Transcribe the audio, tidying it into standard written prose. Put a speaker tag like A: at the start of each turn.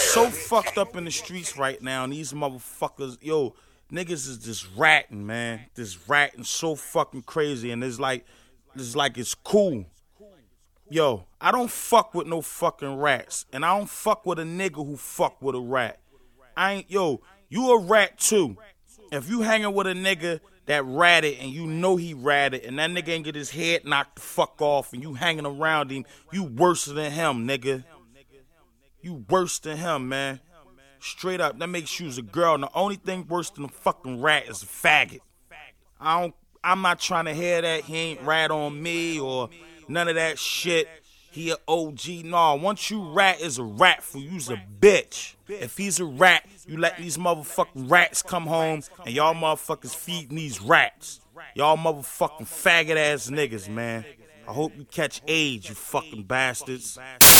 A: so fucked up in the streets right now, and these motherfuckers, yo, niggas is just ratting, man. Just ratting so fucking crazy, and it's like it's cool. Yo, I don't fuck with no fucking rats, and I don't fuck with a nigga who fuck with a rat. You a rat too. If you hanging with a nigga that ratted and you know he ratted and that nigga ain't get his head knocked the fuck off and you hanging around him, you worse than him, nigga. You worse than him, man. Straight up, that makes you as a girl. And the only thing worse than a fucking rat is a faggot. I'm not trying to hear that. He ain't rat on me or none of that shit. He a OG. No, once you rat is a rat for you's a bitch. If he's a rat, you let these motherfucking rats come home and y'all motherfuckers feeding these rats. Y'all motherfucking faggot ass niggas, man. I hope you catch AIDS, you fucking bastards.